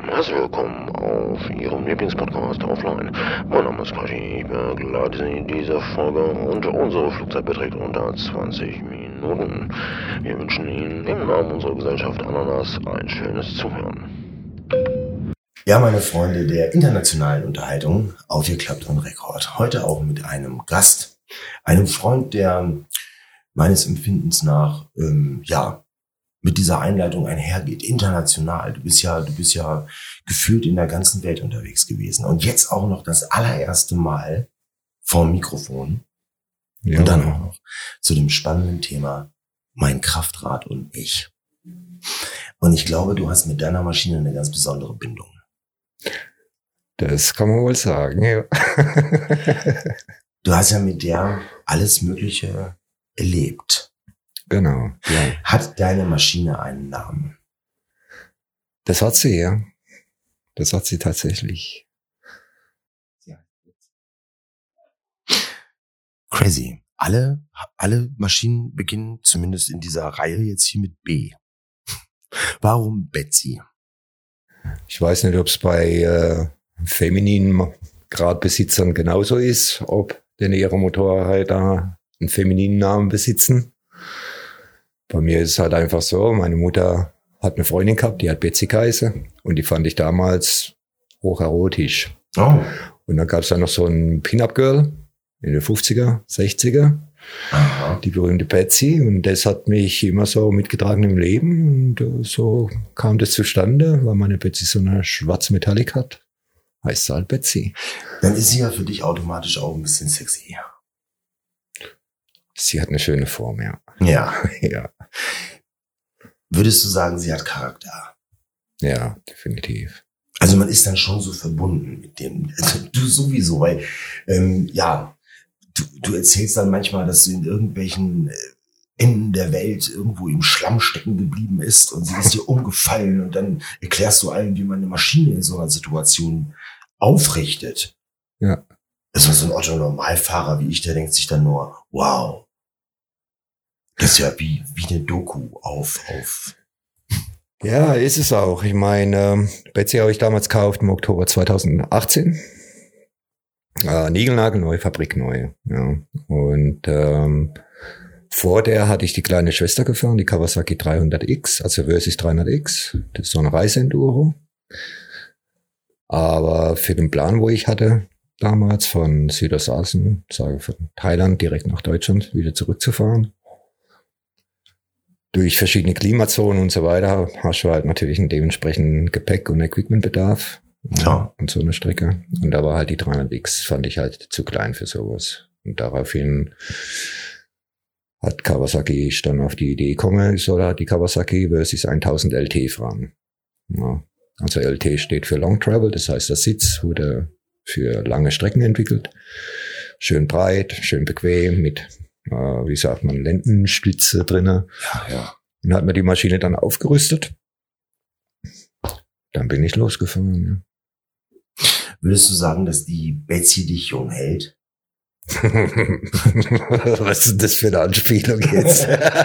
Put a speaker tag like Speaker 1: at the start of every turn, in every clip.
Speaker 1: Herzlich willkommen auf Ihrem Lieblingspodcast Offline. Mein Name ist Quashi, ich begleite Sie in dieser Folge und unsere Flugzeit beträgt unter 20 Minuten. Wir wünschen Ihnen im Namen unserer Gesellschaft Ananas ein schönes Zuhören.
Speaker 2: Ja, meine Freunde der internationalen Unterhaltung, Aufgeklappt und Rekord. Heute auch mit einem Gast, einem Freund, der meines Empfindens nach, mit dieser Einleitung einhergeht, international. Du bist ja gefühlt in der ganzen Welt unterwegs gewesen. Und jetzt auch noch das allererste Mal vorm Mikrofon. Ja. Und dann auch noch zu dem spannenden Thema mein Kraftrad und ich. Und ich glaube, du hast mit deiner Maschine eine ganz besondere Bindung.
Speaker 3: Das kann man wohl sagen, ja.
Speaker 2: Du hast ja mit der alles Mögliche erlebt.
Speaker 3: Genau, ja.
Speaker 2: Hat deine Maschine einen Namen?
Speaker 3: Das hat sie, ja. Das hat sie tatsächlich.
Speaker 2: Crazy. Alle Maschinen beginnen zumindest in dieser Reihe jetzt hier mit B. Warum Betsy?
Speaker 3: Ich weiß nicht, ob es bei femininen Gradbesitzern genauso ist, ob denn ihre Motorräder einen femininen Namen besitzen. Bei mir ist es halt einfach so, meine Mutter hat eine Freundin gehabt, die hat Betsy geheißen und die fand ich damals hocherotisch.
Speaker 2: Oh.
Speaker 3: Und dann gab es dann noch so ein Pin-Up-Girl in den 50er, 60er,
Speaker 2: aha,
Speaker 3: die berühmte Betsy, und das hat mich immer so mitgetragen im Leben und so kam das zustande, weil meine Betsy so eine schwarze Metallic hat, heißt sie halt Betsy.
Speaker 2: Dann ist sie ja für dich automatisch auch ein bisschen sexy.
Speaker 3: Sie hat eine schöne Form, ja.
Speaker 2: Ja.
Speaker 3: Ja.
Speaker 2: Würdest du sagen, sie hat Charakter?
Speaker 3: Ja, definitiv.
Speaker 2: Also man ist dann schon so verbunden mit dem, also du sowieso, weil, du erzählst dann manchmal, dass du in irgendwelchen Enden der Welt irgendwo im Schlamm stecken geblieben ist und sie ist dir umgefallen und dann erklärst du allen, wie man eine Maschine in so einer Situation aufrichtet.
Speaker 3: Ja.
Speaker 2: Das ist so ein Otto-Normalfahrer wie ich, der denkt sich dann nur, wow. Das ist ja wie eine Doku auf.
Speaker 3: Ja, ist es auch. Ich meine, Betsy habe ich damals gekauft im Oktober 2018. Niegelnagelneu, fabrikneu. Ja. Und vor der hatte ich die kleine Schwester gefahren, die Kawasaki 300X, also Versys 300X. Das ist so eine Reiseenduro. Aber für den Plan, wo ich hatte, damals von Südostasien, von Thailand direkt nach Deutschland wieder zurückzufahren, durch verschiedene Klimazonen und so weiter, hast du halt natürlich einen dementsprechenden Gepäck- und Equipmentbedarf.
Speaker 2: Ja.
Speaker 3: Und so eine Strecke. Und da war halt die 300X, fand ich halt zu klein für sowas. Und daraufhin hat Kawasaki dann auf die Idee gekommen, ich soll halt die Kawasaki Versys 1000 LT fahren. Ja. Also LT steht für Long Travel, das heißt, der Sitz wurde für lange Strecken entwickelt. Schön breit, schön bequem, mit wie sagt man, Lendenstütze drinne.
Speaker 2: Ja.
Speaker 3: Dann hat man die Maschine dann aufgerüstet. Dann bin ich losgefahren. Ja.
Speaker 2: Würdest du sagen, dass die Betsy dich jung hält?
Speaker 3: Was ist das für eine Anspielung jetzt?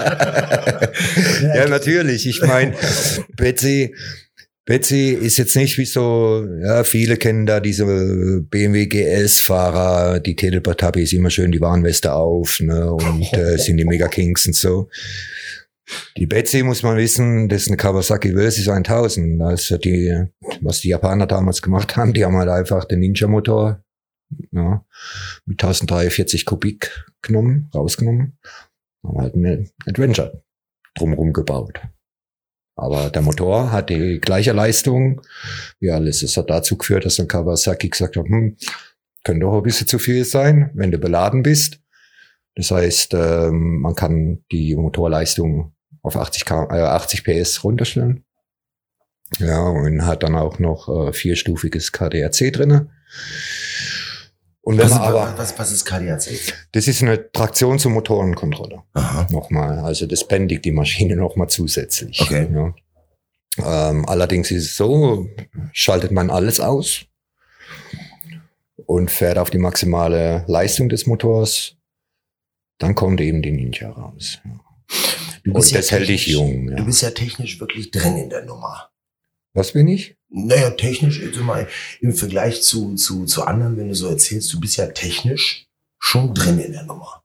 Speaker 3: Ja, natürlich. Ich meine, Betsy ist jetzt nicht wie so, ja, viele kennen da diese BMW GS-Fahrer, die Teleport-Tabby ist immer schön die Warnweste auf, ne, und sind die Mega-Kings und so. Die Betsy, muss man wissen, das ist eine Kawasaki Versys 1000. Also was die Japaner damals gemacht haben, die haben halt einfach den Ninja-Motor, ja, mit 1043 Kubik rausgenommen, haben halt eine Adventure drumherum gebaut. Aber der Motor hat die gleiche Leistung wie alles. Es hat dazu geführt, dass dann Kawasaki gesagt hat, könnte doch ein bisschen zu viel sein, wenn du beladen bist. Das heißt, man kann die Motorleistung auf 80 PS runterstellen. Ja, und hat dann auch noch vierstufiges KDRC drinne. Und wenn
Speaker 2: was ist KDRC?
Speaker 3: Das ist eine Traktions- und Motorenkontrolle.
Speaker 2: Aha.
Speaker 3: Nochmal. Also das bändigt die Maschine nochmal zusätzlich.
Speaker 2: Okay.
Speaker 3: Ja. Allerdings ist es so, schaltet man alles aus und fährt auf die maximale Leistung des Motors, dann kommt eben die Ninja raus. Ja.
Speaker 2: Du bist
Speaker 3: und das hält dich jung. Ja.
Speaker 2: Du bist ja technisch wirklich drin in der Nummer.
Speaker 3: Was bin ich?
Speaker 2: Naja, technisch, also mal im Vergleich zu anderen, wenn du so erzählst, du bist ja technisch schon drin in der Nummer.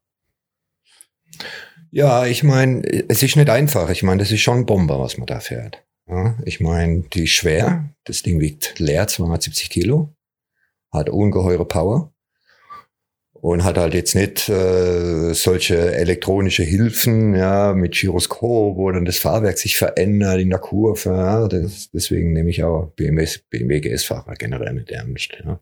Speaker 3: Ja, ich meine, es ist nicht einfach. Ich meine, das ist schon ein Bomber, was man da fährt. Ja, ich meine, die ist schwer. Das Ding wiegt leer 270 Kilo. Hat ungeheure Power. Und hat halt jetzt nicht solche elektronische Hilfen, ja, mit Gyroskop, wo dann das Fahrwerk sich verändert in der Kurve. Ja, deswegen nehme ich auch BMW GS-Fahrer generell mit ernst. Ja.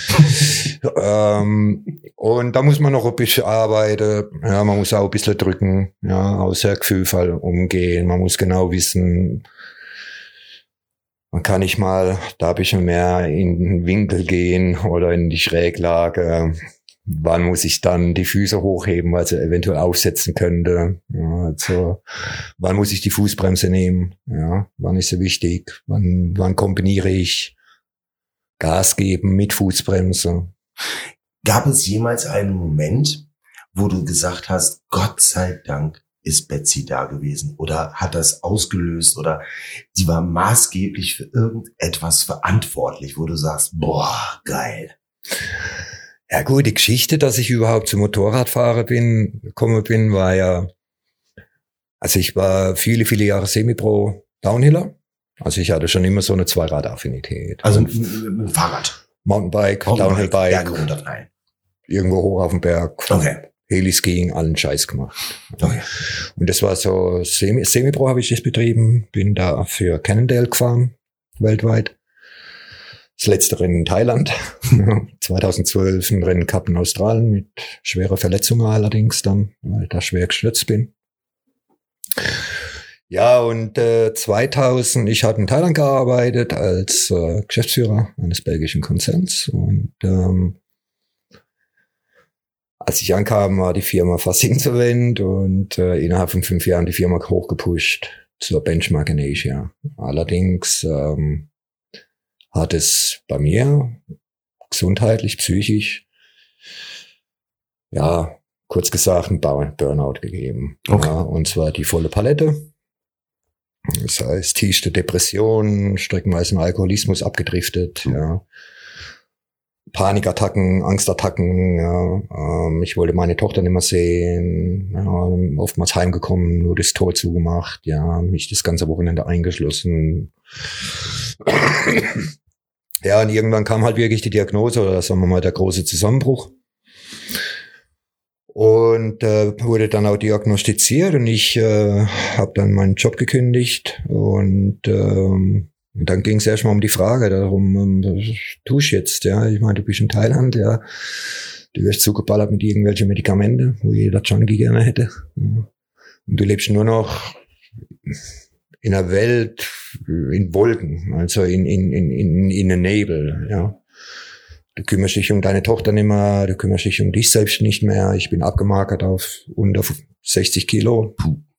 Speaker 3: Und da muss man noch ein bisschen arbeiten. Ja, man muss auch ein bisschen drücken, ja, aus der Gefühlfall umgehen. Man muss genau wissen, man kann nicht mal da ein bisschen mehr in den Winkel gehen oder in die Schräglage. Wann muss ich dann die Füße hochheben, weil sie eventuell aufsetzen könnte? Ja, also, wann muss ich die Fußbremse nehmen? Ja, wann ist sie wichtig? Wann kombiniere ich Gas geben mit Fußbremse?
Speaker 2: Gab es jemals einen Moment, wo du gesagt hast, Gott sei Dank ist Betsy da gewesen? Oder hat das ausgelöst? Oder sie war maßgeblich für irgendetwas verantwortlich, wo du sagst, boah, geil.
Speaker 3: Ja gut, die Geschichte, dass ich überhaupt zum Motorradfahrer gekommen bin, war ja, also ich war viele, viele Jahre Semi-Pro Downhiller. Also ich hatte schon immer so eine Zweirad-Affinität.
Speaker 2: Also ein Fahrrad.
Speaker 3: Mountainbike, Downhillbike.
Speaker 2: Berge runter, nein.
Speaker 3: Irgendwo hoch auf den Berg.
Speaker 2: Okay.
Speaker 3: Heli-Skiing, allen Scheiß gemacht.
Speaker 2: Okay.
Speaker 3: Und das war so, Semi-Pro habe ich das betrieben, bin da für Cannondale gefahren, weltweit. Das letzte Rennen in Thailand, 2012 ein Rennen gehabt in Australien mit schwerer Verletzung allerdings dann, weil ich da schwer gestürzt bin. Ja, und 2000, ich hatte in Thailand gearbeitet als Geschäftsführer eines belgischen Konzerns und als ich ankam, war die Firma fast insolvent und innerhalb von 5 Jahren die Firma hochgepusht zur Benchmark in Asia. Allerdings hat es bei mir gesundheitlich, psychisch, ja, kurz gesagt, einen Burnout gegeben.
Speaker 2: Okay.
Speaker 3: Ja, und zwar die volle Palette. Das heißt, tiefste Depression, streckenweise Alkoholismus abgedriftet, ja. Panikattacken, Angstattacken, ja. Ich wollte meine Tochter nicht mehr sehen, ja, oftmals heimgekommen, nur das Tor zugemacht, ja, mich das ganze Wochenende eingeschlossen. Ja, und irgendwann kam halt wirklich die Diagnose, oder sagen wir mal der große Zusammenbruch. Und wurde dann auch diagnostiziert und ich habe dann meinen Job gekündigt und dann ging es erstmal um die Frage darum, was tue ich jetzt? Ja, ich meine, du bist in Thailand, ja, du wirst zugeballert mit irgendwelchen Medikamenten, wo jeder Junkie gerne hätte. Ja. Und du lebst nur noch in der Welt, in Wolken, also in den Nebel, ja. Du kümmerst dich um deine Tochter nicht mehr, du kümmerst dich um dich selbst nicht mehr. Ich bin abgemagert auf unter 60 Kilo.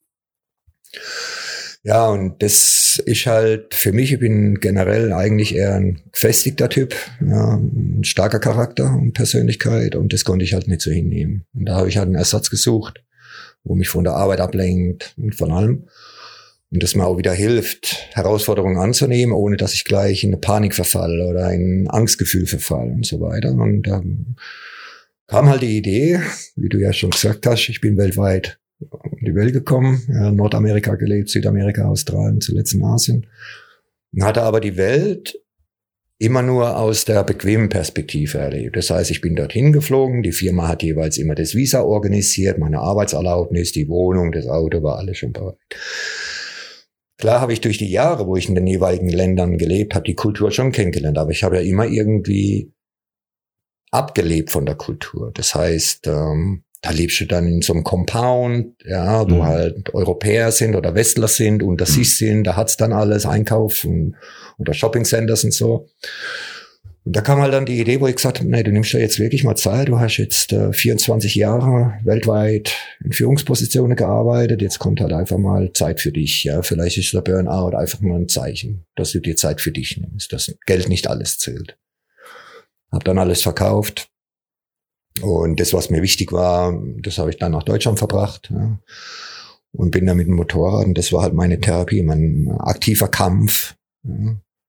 Speaker 3: Ja, und das ist halt für mich, ich bin generell eigentlich eher ein gefestigter Typ, ja, ein starker Charakter und Persönlichkeit und das konnte ich halt nicht so hinnehmen. Und da habe ich halt einen Ersatz gesucht, wo mich von der Arbeit ablenkt und von allem. Und das mir auch wieder hilft, Herausforderungen anzunehmen, ohne dass ich gleich in eine Panik verfalle oder in ein Angstgefühl verfalle und so weiter. Und dann kam halt die Idee, wie du ja schon gesagt hast, ich bin weltweit um die Welt gekommen, ja, Nordamerika gelebt, Südamerika, Australien, zuletzt in Asien. Und hatte aber die Welt immer nur aus der bequemen Perspektive erlebt. Das heißt, ich bin dorthin geflogen, die Firma hat jeweils immer das Visa organisiert, meine Arbeitserlaubnis, die Wohnung, das Auto war alles schon bereit. Klar habe ich durch die Jahre, wo ich in den jeweiligen Ländern gelebt habe, die Kultur schon kennengelernt, aber ich habe ja immer irgendwie abgelebt von der Kultur. Das heißt, da lebst du dann in so einem Compound, ja, wo halt Europäer sind oder Westler sind, unter sich sind, da hat's dann alles, Einkaufen oder Shoppingcenters und so. Und da kam halt dann die Idee, wo ich gesagt habe, nee, du nimmst ja jetzt wirklich mal Zeit, du hast jetzt 24 Jahre weltweit in Führungspositionen gearbeitet, jetzt kommt halt einfach mal Zeit für dich, ja, vielleicht ist der Burnout einfach mal ein Zeichen, dass du dir Zeit für dich nimmst, dass Geld nicht alles zählt. Hab dann alles verkauft und das, was mir wichtig war, das habe ich dann nach Deutschland verbracht, ja, und bin dann mit dem Motorrad und das war halt meine Therapie, mein aktiver Kampf, ja,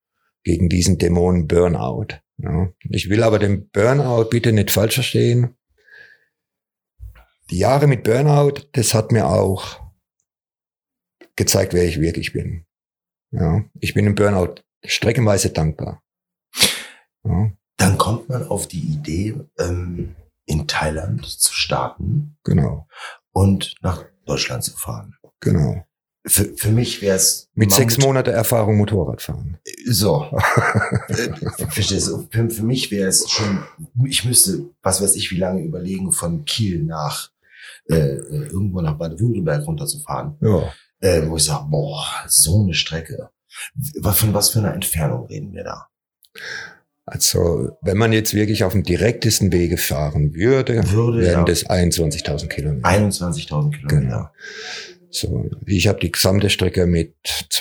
Speaker 3: gegen diesen Dämon Burnout. Ja. Ich will aber den Burnout bitte nicht falsch verstehen. Die Jahre mit Burnout, das hat mir auch gezeigt, wer ich wirklich bin. Ja. Ich bin im Burnout streckenweise dankbar. Ja.
Speaker 2: Dann kommt man auf die Idee, in Thailand zu starten.
Speaker 3: Genau.
Speaker 2: Und nach Deutschland zu fahren.
Speaker 3: Genau.
Speaker 2: Für mich wäre es...
Speaker 3: Mit 6 Monate Erfahrung Motorradfahren.
Speaker 2: So. Verstehst du? Für mich wäre es schon, ich müsste, was weiß ich, wie lange überlegen, von Kiel nach irgendwo nach Baden-Württemberg runterzufahren.
Speaker 3: Ja.
Speaker 2: Wo ich sage, boah, so eine Strecke. Von was für einer Entfernung reden wir da?
Speaker 3: Also, wenn man jetzt wirklich auf dem direktesten Wege fahren würde wären das 21.000 Kilometer.
Speaker 2: 21.000 Kilometer.
Speaker 3: Genau. So, ich habe die gesamte Strecke mit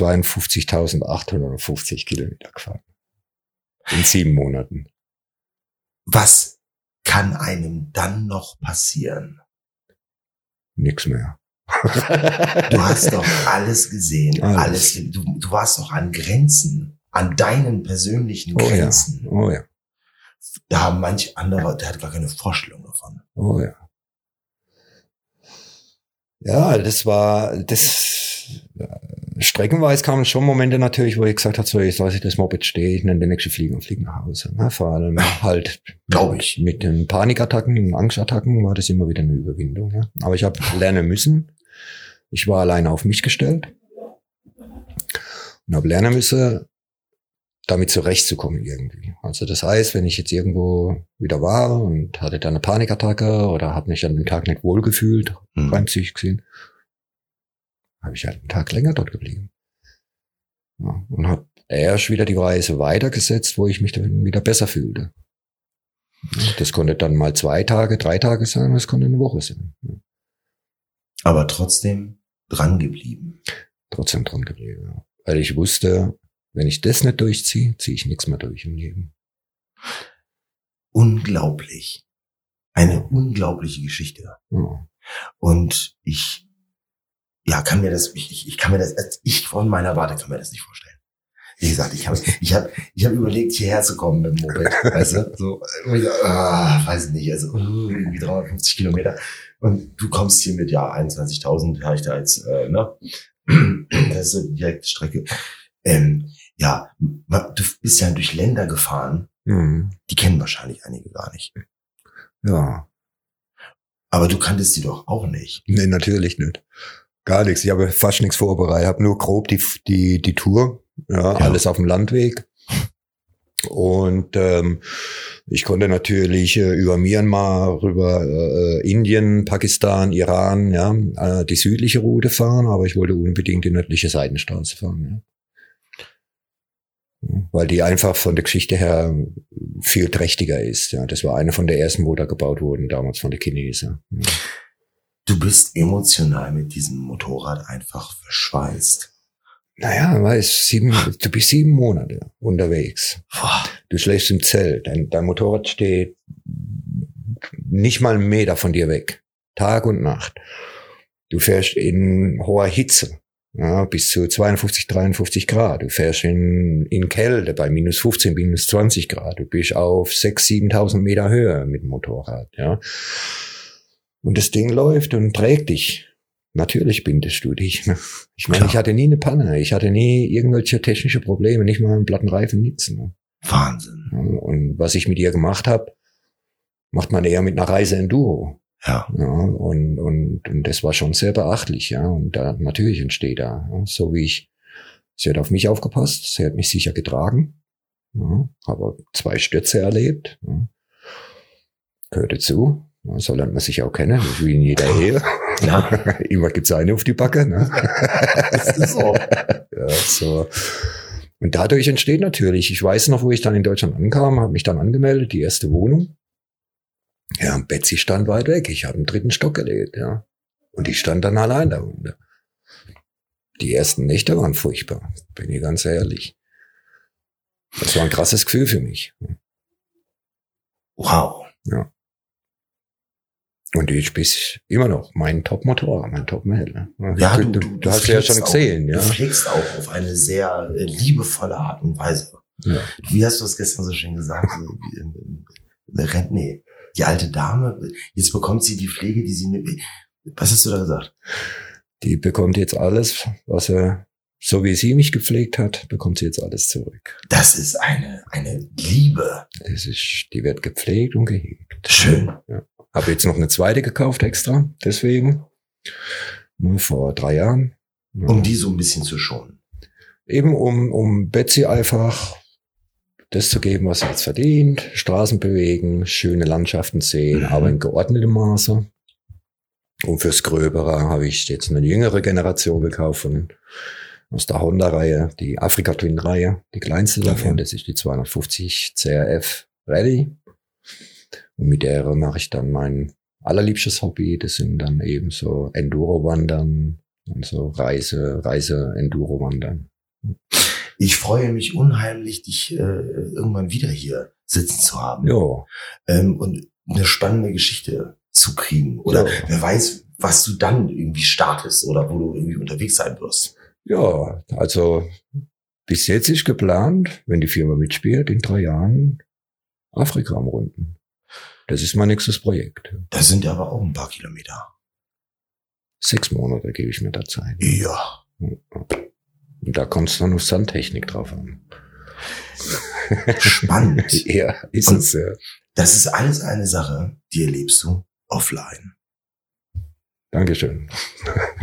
Speaker 3: 52.850 Kilometer gefahren. In 7 Monaten.
Speaker 2: Was kann einem dann noch passieren?
Speaker 3: Nix mehr.
Speaker 2: Du hast doch alles gesehen. Alles. Du warst doch an Grenzen. An deinen persönlichen Grenzen.
Speaker 3: Oh ja.
Speaker 2: Da haben manch andere, der hat gar keine Vorstellung davon.
Speaker 3: Oh ja. Ja, streckenweise kamen schon Momente natürlich, wo ich gesagt habe, so, jetzt lasse ich das Moped stehen, dann der nächste fliegen und fliegen nach Hause. Na, vor allem halt,
Speaker 2: glaube ich.
Speaker 3: Mit den Panikattacken, den Angstattacken war das immer wieder eine Überwindung. Ja. Aber ich habe lernen müssen. Ich war alleine auf mich gestellt und habe lernen müssen, damit zurechtzukommen irgendwie. Also das heißt, wenn ich jetzt irgendwo wieder war und hatte dann eine Panikattacke oder habe mich an dem Tag nicht wohlgefühlt, rein psychisch gesehen, habe ich halt einen Tag länger dort geblieben. Ja, und habe erst wieder die Reise weitergesetzt, wo ich mich dann wieder besser fühlte. Das konnte dann mal 2 Tage, 3 Tage sein, das konnte eine Woche sein. Ja.
Speaker 2: Aber trotzdem dran geblieben.
Speaker 3: Trotzdem dran geblieben, ja. Weil ich wusste, wenn ich das nicht durchziehe, ziehe ich nichts mehr durch im Leben.
Speaker 2: Unglaublich. Eine unglaubliche Geschichte.
Speaker 3: Ja.
Speaker 2: Und ich kann mir das von meiner Warte kann mir das nicht vorstellen. Wie gesagt, ich habe überlegt, hierher zu kommen mit dem Moped, weißt du, so, weiß ich nicht, also irgendwie 350 Kilometer. Und du kommst hier mit, 21.000, habe ich da jetzt, das ist eine direkte Strecke. Du bist ja durch Länder gefahren, die kennen wahrscheinlich einige gar nicht.
Speaker 3: Ja.
Speaker 2: Aber du kanntest die doch auch nicht.
Speaker 3: Nee, natürlich nicht. Gar nichts. Ich habe fast nichts vorbereitet. Ich habe nur grob die Tour, alles auf dem Landweg. Und ich konnte natürlich über Myanmar, rüber Indien, Pakistan, Iran, die südliche Route fahren, aber ich wollte unbedingt die nördliche Seidenstraße fahren. Ja. Weil die einfach von der Geschichte her viel trächtiger ist. Ja, das war eine von der ersten, wo da gebaut wurden, damals von den Chinesen. Ja.
Speaker 2: Du bist emotional mit diesem Motorrad einfach verschweißt.
Speaker 3: Naja, du bist 7 Monate unterwegs. Du schläfst im Zelt. Dein Motorrad steht nicht mal 1 Meter von dir weg. Tag und Nacht. Du fährst in hoher Hitze. Ja, bis zu 52, 53 Grad. Du fährst in Kälte bei minus 15, minus 20 Grad. Du bist auf 6.000, 7.000 Meter Höhe mit dem Motorrad, ja. Und das Ding läuft und trägt dich. Natürlich bindest du dich. Ne? Ich meine, ich hatte nie eine Panne. Ich hatte nie irgendwelche technische Probleme. Nicht mal einen platten Reifen, nichts. Ne?
Speaker 2: Wahnsinn.
Speaker 3: Ja, und was ich mit ihr gemacht habe, macht man eher mit einer Reise Enduro.
Speaker 2: Ja.
Speaker 3: Und das war schon sehr beachtlich, ja. Und da natürlich entsteht da, so wie sie hat auf mich aufgepasst, sie hat mich sicher getragen, habe 2 Stürze erlebt, gehörte zu, so lernt man sich auch kennen, wie in jeder Ehe.
Speaker 2: Ja.
Speaker 3: Immer gibt's eine auf die Backe, ne?
Speaker 2: Das ist so.
Speaker 3: Ja, so. Und dadurch entsteht natürlich, ich weiß noch, wo ich dann in Deutschland ankam, habe mich dann angemeldet, die erste Wohnung. Ja, und Betsy stand weit weg. Ich habe im 3. Stock gelebt, ja. Und ich stand dann allein da unten. Die ersten Nächte waren furchtbar, bin ich ganz ehrlich. Das war ein krasses Gefühl für mich.
Speaker 2: Wow.
Speaker 3: Ja. Und ich bin immer noch mein Top-Motor, mein Top-Mädel.
Speaker 2: Ja, du
Speaker 3: hast ja schon gesehen, ja.
Speaker 2: Du pflegst auch auf eine sehr liebevolle Art und Weise.
Speaker 3: Ja.
Speaker 2: Wie hast du es gestern so schön gesagt? Nee, die alte Dame, jetzt bekommt sie die Pflege, die sie... Was hast du da gesagt?
Speaker 3: Die bekommt jetzt alles, was er, so wie sie mich gepflegt hat, bekommt sie jetzt alles zurück.
Speaker 2: Das ist eine Liebe.
Speaker 3: Die wird gepflegt und gehegt.
Speaker 2: Schön.
Speaker 3: Ja. Habe jetzt noch eine zweite gekauft extra, deswegen. Nur vor 3 Jahren. Ja.
Speaker 2: Um die so ein bisschen zu schonen.
Speaker 3: Eben um Betsy einfach das zu geben, was sie jetzt verdient. Straßen bewegen, schöne Landschaften sehen, aber in geordnetem Maße. Und fürs Gröbere habe ich jetzt eine jüngere Generation gekauft aus der Honda-Reihe, die Africa Twin-Reihe, die kleinste davon, das ist die 250 CRF Ready. Und mit der mache ich dann mein allerliebstes Hobby, das sind dann eben so Enduro-Wandern und so Reise-Enduro-Wandern.
Speaker 2: Ich freue mich unheimlich, dich irgendwann wieder hier sitzen zu haben.
Speaker 3: Ja.
Speaker 2: Und eine spannende Geschichte zu kriegen. Oder wer weiß, was du dann irgendwie startest oder wo du irgendwie unterwegs sein wirst.
Speaker 3: Ja, also bis jetzt ist geplant, wenn die Firma mitspielt, in 3 Jahren Afrika umrunden. Das ist mein nächstes Projekt.
Speaker 2: Das sind aber auch ein paar Kilometer.
Speaker 3: 6 Monate gebe ich mir da Zeit.
Speaker 2: Ja.
Speaker 3: Und da kommt es dann auf Sandtechnik drauf an.
Speaker 2: Spannend.
Speaker 3: Ja, ist
Speaker 2: Und
Speaker 3: es ja.
Speaker 2: Das ist alles eine Sache, die erlebst du offline.
Speaker 3: Dankeschön.